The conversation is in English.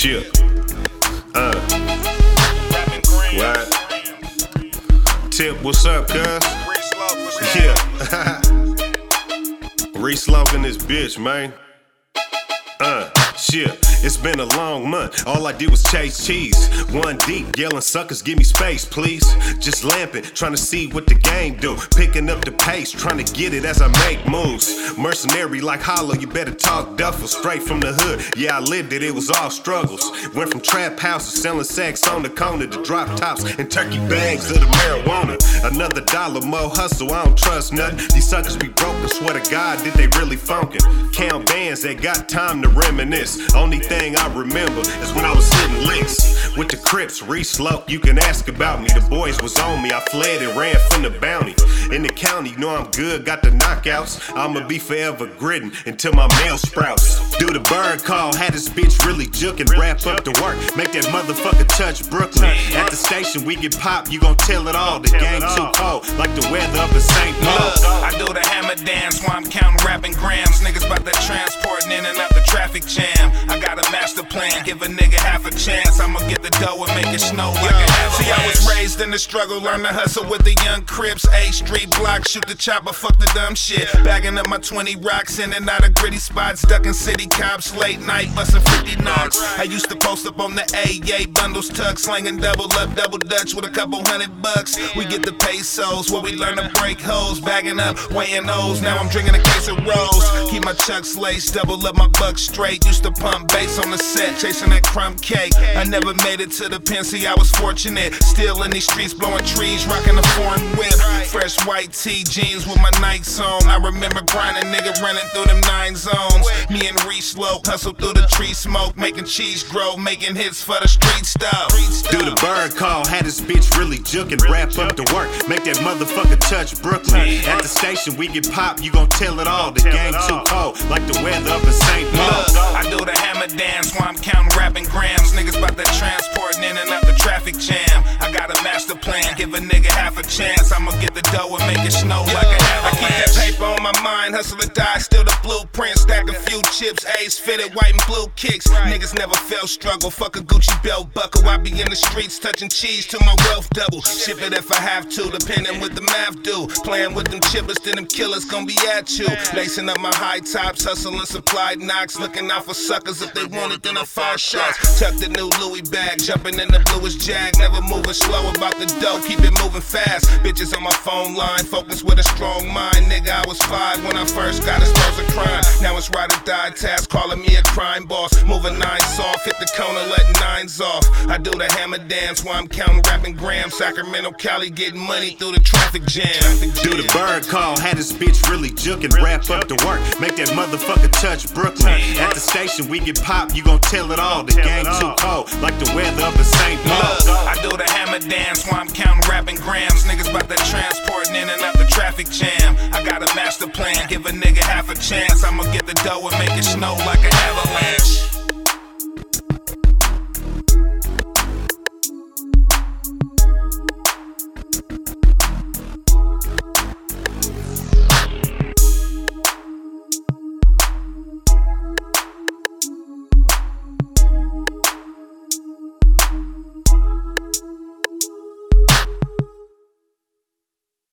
Shit. Right. Tip, what's up, cuz? Yeah. Reese Loke in this bitch, man. Shit, it's been a long month. All I did was chase cheese. One deep, yelling suckers, give me space, please. Just lamping, trying to see what the game do. Picking up the pace, trying to get it as I make moves. Mercenary like Hollow, you better talk duffel. Straight from the hood, yeah, I lived it, it was all struggles. Went from trap houses, selling sex on the corner, to drop tops and turkey bags of the marijuana. Another dollar more hustle, I don't trust nothing. These suckers be broken, swear to God that they really funkin'. Count bands, they got time to reminisce. Only thing I remember is when I was hitting licks with the Crips, Reese Loke, you can ask about me. The boys was on me, I fled and ran from the bounty. In the county, know I'm good, got the knockouts. I'ma be forever gritting until my mail sprouts. Do the bird call, had this bitch really jukin'. Wrap up the work, make that motherfucker touch Brooklyn. At the station, we get popped, you gon' tell it all. The game too cold, like the weather up in St. Paul. I do the hammer dance while I'm counting rapping grams. Niggas bout that transporting in and out the traffic jam. I got a master plan, give a nigga half a chance. I'ma get the dough and make it snow like an avalanche. See, I was raised in the struggle, learn to hustle with the young Crips. A street block, shoot the chopper, fuck the dumb shit. Bagging up my 20 rocks, in and out of gritty spots. Ducking city cops, late night, busting 50 knocks. I used to post up on the AA, bundles tucked, slinging double up, double dutch with a couple $100. We get the pesos, where we learn to break hoes. Bagging up, weighing O's, now I'm drinking a case of Rose. Keep my chucks laced, double up my bucks straight. Used to pump bass on the set, chasing that crumb cake. I never made it to the pen, see I was fortunate. Still in these streets, blowing trees, rocking a foreign whip. Fresh white tee, jeans with my Nikes on. I remember grinding, nigga running through them 9 zones. Me and Reese Loke hustle through the tree smoke, making cheese grow, making hits for the street stuff. Do the bird call, had this bitch really jukin'. Wrap up the work, make that motherfucker touch Brooklyn. At the station, we get popped, you gon' tell it all. The game too cold, like the weather up in St. Paul. I do the hammer dance while I'm counting rapping grams. Niggas bout that transporting in and out the traffic jam. I got a master plan, give a nigga half a chance. I'ma get the dough and make it snow like an avalanche. I keep that paper on my mind, hustle or die, still the blueprint. Stack a few chips, A's fitted, white and blue kicks. Niggas never felt struggle, fuck a Gucci belt buckle. I be in the streets touching cheese till my wealth double. Ship it if I have to, depending what the math do. Playing with them chippers, then them killers gon' be at you. Lacing up my high tops, hustling supplied knocks. Looking out for suckers, if they want it, then I fire shots. Tuck the new Louis bag, jumping in the bluest jag. Never moving slow about the dough, keep it moving fast. Bitches on my phone line, focus with a strong mind. Nigga, I was 5 when I first got exposed to crime. Now it's ride or die task, calling me a crime boss. Moving 9s off, hit the corner, letting 9s off. I do the hammer dance while I'm counting rapping grams. Sacramento, Cali, getting money through the traffic jam. Do the bird call, had this bitch really jukin'. Wrap up the work, make that motherfucker touch Brooklyn. At the station, we get popped, you gon' tell it all. The game too cold, like the weather up in St. Paul. I do the hammer dance while I'm counting rapping grams. Niggas bout that transporting in and out the traffic jam. I got a master plan, give a nigga half a chance. I'ma get the dough and make it snow like an avalanche.